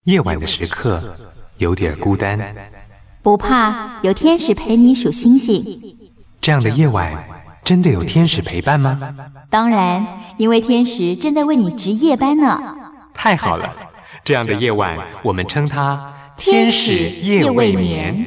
夜晚的时刻有点孤单， 不怕，有天使陪你数星星。 这样的夜晚真的有天使陪伴吗？ 当然，因为天使正在为你值夜班呢。 太好了，这样的夜晚我们称它天使夜未眠。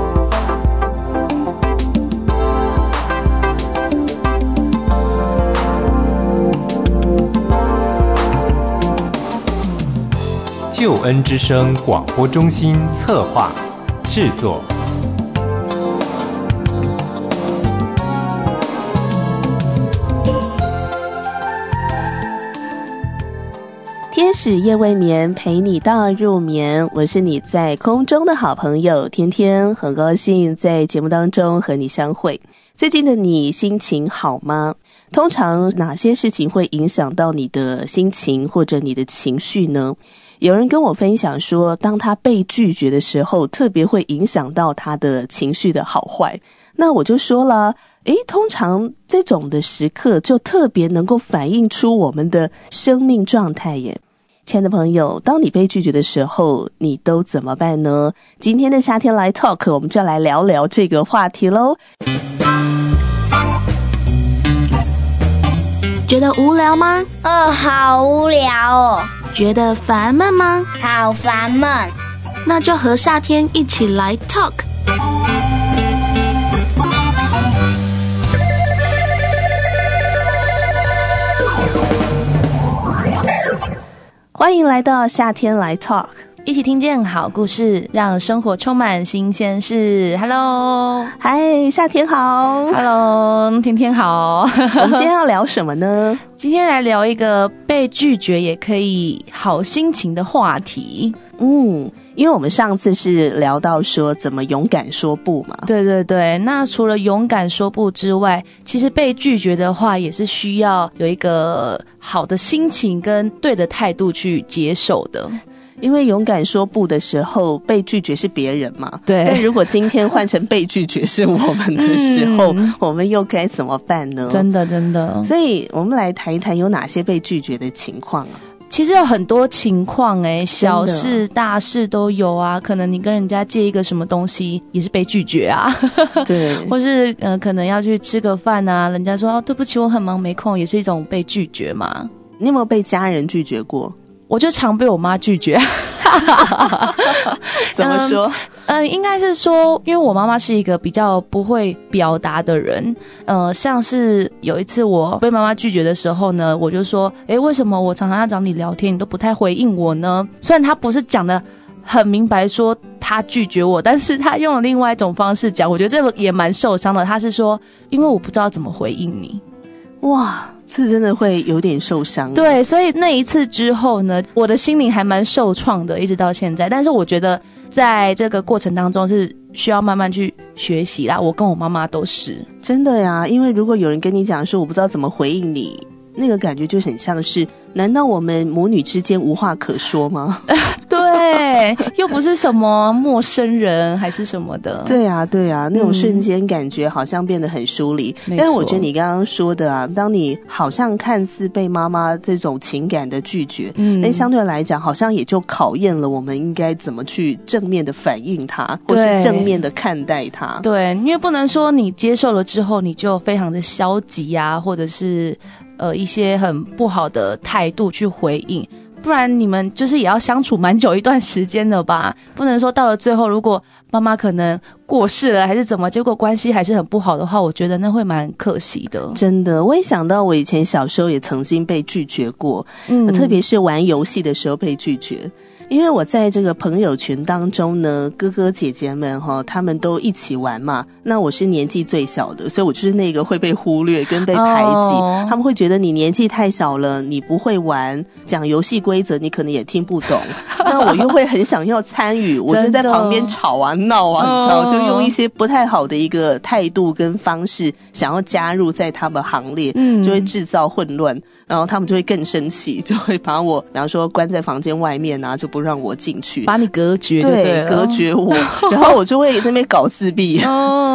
救恩之声广播中心策划制作。 天使夜未眠，陪你到入眠。我是你在空中的好朋友天天，很高兴在节目当中和你相会。最近的你心情好吗？通常哪些事情会影响到你的心情或者你的情绪呢？有人跟我分享说，当他被拒绝的时候，特别会影响到他的情绪的好坏。那我就说了，通常这种的时刻就特别能够反映出我们的生命状态耶。亲爱的朋友，当你被拒绝的时候，你都怎么办呢？今天的夏天来 talk， 我们就来聊聊这个话题咯。 觉得无聊吗？ 好无聊哦。 觉得烦闷吗？ 好烦闷。 那就和夏天一起来 talk。 欢迎来到夏天来 talk， 一起听见好故事，让生活充满新鲜事。Hello， 嗨，夏天好。 Hello， 天天好。 我们今天要聊什么呢？ 今天来聊一个被拒绝也可以好心情的话题。 因为我们上次是聊到说怎么勇敢说不嘛。 对对对，那除了勇敢说不之外，其实被拒绝的话也是需要有一个好的心情跟对的态度去接受的。 因为勇敢说不的时候，被拒绝是别人嘛。 对。 但如果今天换成被拒绝是我们的时候，我们又该怎么办呢？ 真的真的。 所以我们来谈一谈有哪些被拒绝的情况啊？ 其实有很多情况小事大事都有啊。可能你跟人家借一个什么东西也是被拒绝啊。 对。 或是可能要去吃个饭啊，人家说对不起我很忙没空，也是一种被拒绝嘛。 你有没有被家人拒绝过？ 我就常被我妈拒绝。 怎么说？ 应该是说，因为我妈妈是一个比较不会表达的人。像是有一次我被妈妈拒绝的时候呢，我就说，为什么我常常要找你聊天，你都不太回应我呢？虽然她不是讲的很明白说她拒绝我，但是她用了另外一种方式讲，我觉得这个也蛮受伤的。她是说，因为我不知道怎么回应你。 哇，这真的会有点受伤。 对，所以那一次之后呢，我的心灵还蛮受创的，一直到现在。但是我觉得在这个过程当中是需要慢慢去学习啦，我跟我妈妈都是。 真的呀，因为如果有人跟你讲说我不知道怎么回应你，那个感觉就很像是，难道我们母女之间无话可说吗？ 对，又不是什么陌生人还是什么的。 对啊对啊，那种瞬间感觉好像变得很疏离。但是我觉得你刚刚说的啊，当你好像看似被妈妈这种情感的拒绝，但相对来讲好像也就考验了我们应该怎么去正面的反应它，或是正面的看待它。 对，因为不能说你接受了之后你就非常的消极啊，或者是一些很不好的态度去回应，不然你们就是也要相处蛮久一段时间的吧。不能说到了最后，如果妈妈可能过世了还是怎么，结果关系还是很不好的话，我觉得那会蛮可惜的。 真的，我也想到我以前小时候也曾经被拒绝过，特别是玩游戏的时候被拒绝。因为我在这个朋友群当中呢，哥哥姐姐们他们都一起玩嘛，那我是年纪最小的，所以我就是那个会被忽略跟被排挤。他们会觉得你年纪太小了，你不会玩，讲游戏规则你可能也听不懂。那我又会很想要参与，我就在旁边吵啊闹啊，你知道，就用一些不太好的一个态度跟方式想要加入在他们行列，就会制造混乱，然后他们就会更生气，就会把我比方说关在房间外面啊，就不让我进去， 把你隔绝。 对，隔绝我。然后我就会在那边搞自闭。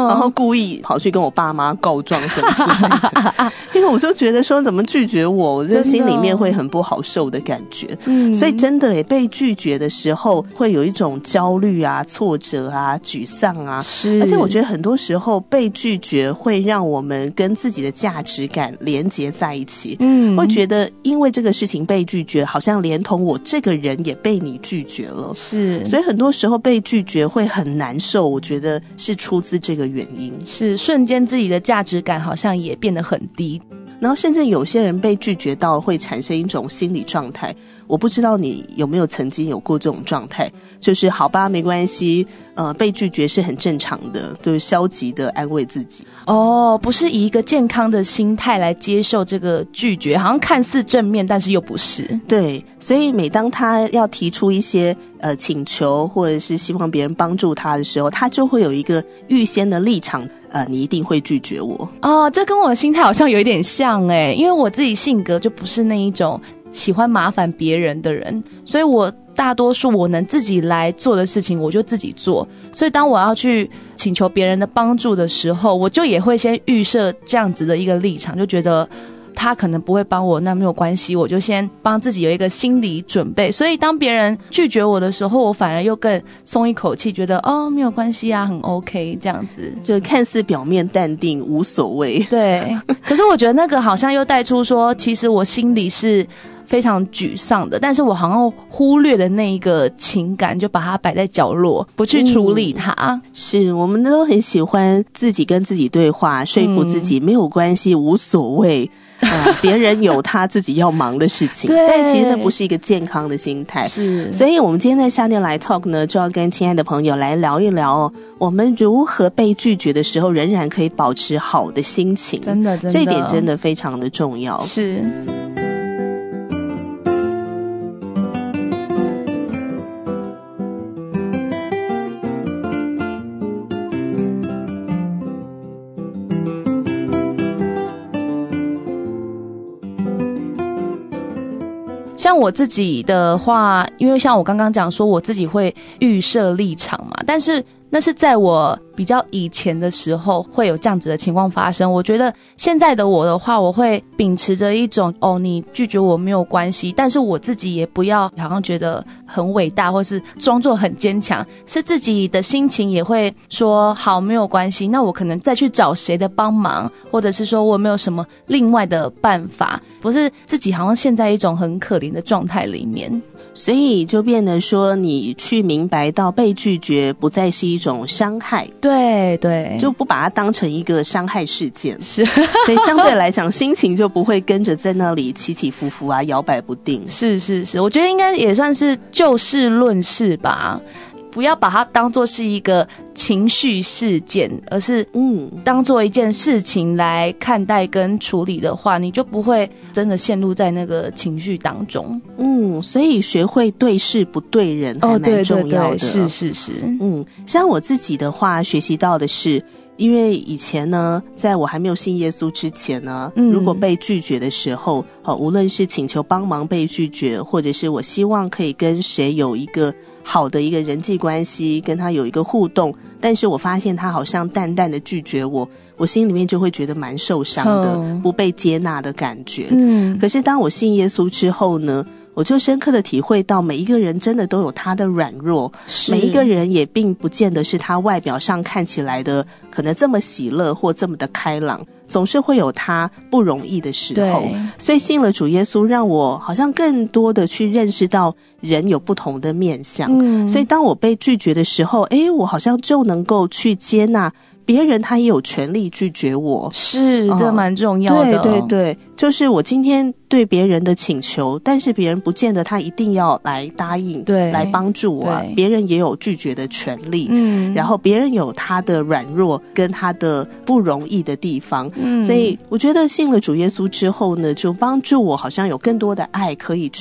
然后故意跑去跟我爸妈告状什么之类的因为我就觉得说怎么拒绝我这心里面会很不好受的感觉。所以真的被拒绝的时候会有一种焦虑啊、挫折啊、沮丧啊， 是。 而且我觉得很多时候被拒绝会让我们跟自己的价值感连结在一起，会觉得因为这个事情被拒绝，好像连同我这个人也被你拒绝了， 是。 所以很多时候被拒绝会很难受，我觉得是出自这个原因， 是瞬间自己的价值感好像也变得很低。 然后甚至有些人被拒绝到会产生一种心理状态，我不知道你有没有曾经有过这种状态，就是好吧没关系，被拒绝是很正常的，就是消极的安慰自己。 不是以一个健康的心态来接受这个拒绝，好像看似正面但是又不是。 对，所以每当他要提出一些请求或者是希望别人帮助他的时候，他就会有一个预先的立场，你一定会拒绝我。 这跟我的心态好像有一点像因为我自己性格就不是那一种喜欢麻烦别人的人，所以我大多数我能自己来做的事情我就自己做，所以当我要去请求别人的帮助的时候，我就也会先预设这样子的一个立场，就觉得他可能不会帮我，那没有关系，我就先帮自己有一个心理准备。所以当别人拒绝我的时候，我反而又更松一口气，觉得没有关系啊，很 OK 这样子， 就看似表面淡定无所谓。 对，可是我觉得那个好像又带出说，其实我心里是非常沮丧的，但是我好像忽略的那一个情感，就把它摆在角落，不去处理它。 是，我们都很喜欢自己跟自己对话，说服自己没有关系，无所谓。别人有他自己要忙的事情但其实那不是一个健康的心态。 是， 所以我们今天在夏天来 talk 呢，就要跟亲爱的朋友来聊一聊我们如何被拒绝的时候仍然可以保持好的心情。 真的这一点真的非常的重要。 是。像我自己的话，因为像我刚刚讲说我自己会预设立场嘛，但是那是在我比较以前的时候会有这样子的情况发生。我觉得现在的我的话，我会秉持着一种你拒绝我没有关系，但是我自己也不要好像觉得很伟大或是装作很坚强，是自己的心情也会说好没有关系，那我可能再去找谁的帮忙，或者是说我没有什么另外的办法，不是自己好像陷在一种很可怜的状态里面。 所以就变得说你去明白到被拒绝不再是一种伤害， 对对， 就不把它当成一个伤害事件， 是， 所以相对来讲心情就不会跟着在那里起起伏伏啊，摇摆不定。 是是是，我觉得应该也算是就事论事吧，不要把它当作是一个情绪事件，而是当作一件事情来看待跟处理的话，你就不会真的陷入在那个情绪当中。 所以学会对事不对人还蛮重要的。 对，是是是。 像我自己的话，学习到的是，因为以前呢，在我还没有信耶稣之前呢，如果被拒绝的时候，无论是请求帮忙被拒绝，或者是我希望可以跟谁有一个好的一个人际关系，跟他有一个互动，但是我发现他好像淡淡的拒绝我，我心里面就会觉得蛮受伤的，不被接纳的感觉。可是当我信耶稣之后呢，我就深刻的体会到每一个人真的都有他的软弱，每一个人也并不见得是他外表上看起来的可能这么喜乐或这么的开朗，总是会有他不容易的时候。所以信了主耶稣让我好像更多的去认识到人有不同的面向。所以当我被拒绝的时候，我好像就能够去接纳别人他也有权利拒绝我。 是，这蛮重要的。 对对对，就是我今天对别人的请求，但是别人不见得他一定要来答应，对，来帮助我别人也有拒绝的权利。然后别人有他的软弱跟他的不容易的地方。所以我觉得信了主耶稣之后呢，就帮助我好像有更多的爱可以去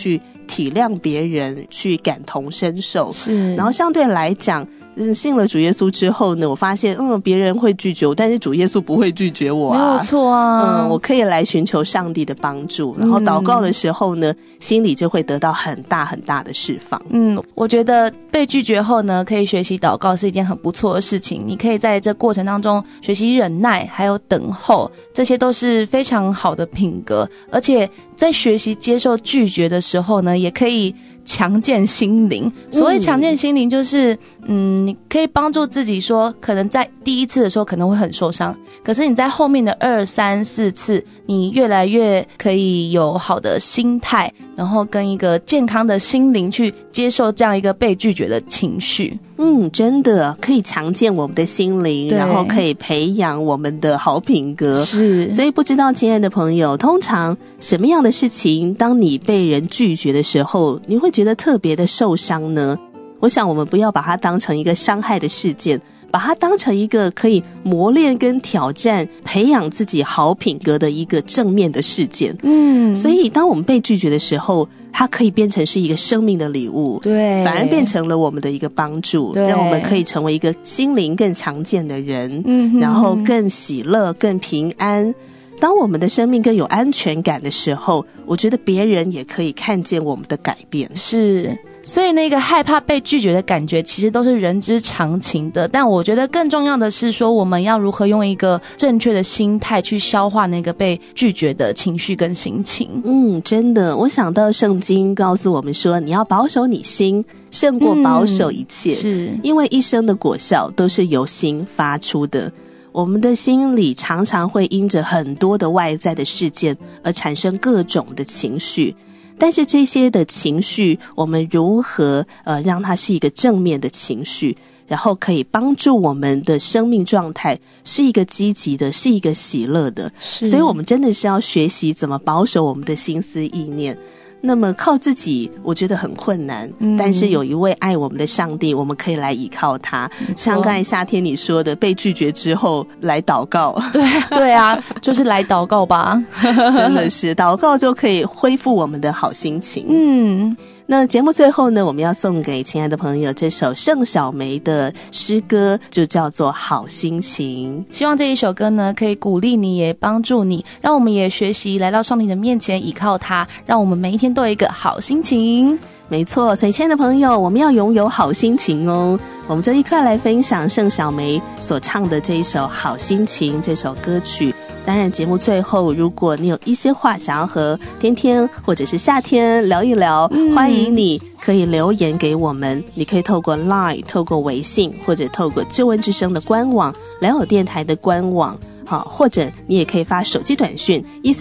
体谅别人，去感同身受。 是， 然后相对来讲，信了主耶稣之后呢，我发现别人会拒绝我，但是主耶稣不会拒绝我啊， 没有错啊。 我可以来寻求上帝的帮助，然后祷告的时候呢，心里就会得到很大很大的释放。 我觉得被拒绝后呢，可以学习祷告是一件很不错的事情。你可以在这过程当中学习忍耐，还有等候，这些都是非常好的品格。而且在学习接受拒绝的时候呢，也可以强健心灵。所谓强健心灵就是你可以帮助自己说，可能在第一次的时候可能会很受伤，可是你在后面的2、3、4次，你越来越可以有好的心态，然后跟一个健康的心灵去接受这样一个被拒绝的情绪。 真的可以强健我们的心灵，然后可以培养我们的好品格。 是， 所以不知道亲爱的朋友，通常什么样的事情当你被人拒绝的时候，你会觉得特别的受伤呢？我想我们不要把它当成一个伤害的事件，把它当成一个可以磨练跟挑战培养自己好品格的一个正面的事件。所以当我们被拒绝的时候，它可以变成是一个生命的礼物，对，反而变成了我们的一个帮助，让我们可以成为一个心灵更强健的人，然后更喜乐更平安。当我们的生命更有安全感的时候，我觉得别人也可以看见我们的改变。 是，所以那个害怕被拒绝的感觉其实都是人之常情的，但我觉得更重要的是说，我们要如何用一个正确的心态去消化那个被拒绝的情绪跟心情。 真的，我想到圣经告诉我们说，你要保守你心胜过保守一切，是因为一生的果效都是由心发出的。我们的心里常常会因着很多的外在的事件而产生各种的情绪，但是这些的情绪我们如何让它是一个正面的情绪，然后可以帮助我们的生命状态是一个积极的，是一个喜乐的。所以我们真的是要学习怎么保守我们的心思意念。那么靠自己我觉得很困难，但是有一位爱我们的上帝，我们可以来依靠他。像刚才夏天你说的，被拒绝之后来祷告。 对啊，就是来祷告吧。 真的是祷告就可以恢复我们的好心情。那节目最后呢，我们要送给亲爱的朋友这首盛小梅的诗歌，就叫做好心情。 希望这一首歌呢可以鼓励你，也帮助你，让我们也学习来到上帝的面前依靠他，让我们每一天都有一个好心情。 没错，所以亲爱的朋友，我们要拥有好心情哦。我们就一块来分享盛小梅所唱的这一首好心情这首歌曲。当然节目最后，如果你有一些话想要和天天或者是夏天聊一聊，欢迎你可以留言给我们。你可以透过 LINE 透过微信，或者透过救恩之声的官网，良友电台的官网，或者你也可以发手机短讯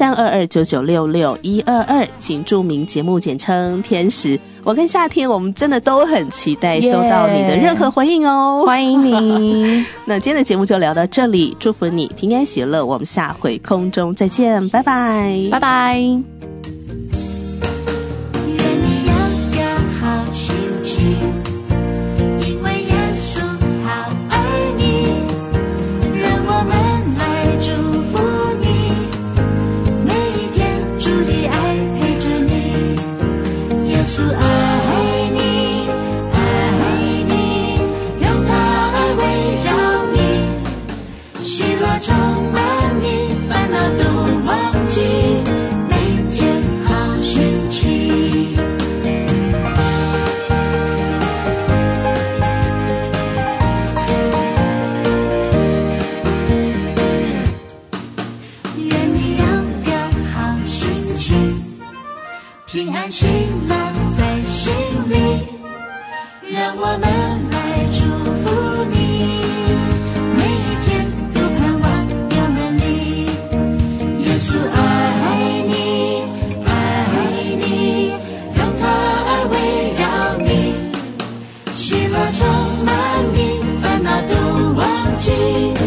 1322996622，请注明节目简称天使。我跟夏天我们真的都很期待收到你的任何回应哦， 欢迎你。 那今天的节目就聊到这里，祝福你平安喜乐，我们下回空中再见，拜拜， 拜拜。 愿你有个好心情，因为耶稣好爱你，让我们来祝福你，每一天主的爱陪着你，耶稣爱你，爱你，让他爱围绕你，喜乐充满你，烦恼都忘记，每天好心情。愿你有个好心情，平安喜乐在心里，让我们来祝福你，每一天都盼望有能力，耶稣爱你，爱你，让他爱围绕你，喜乐充满你，烦恼都忘记。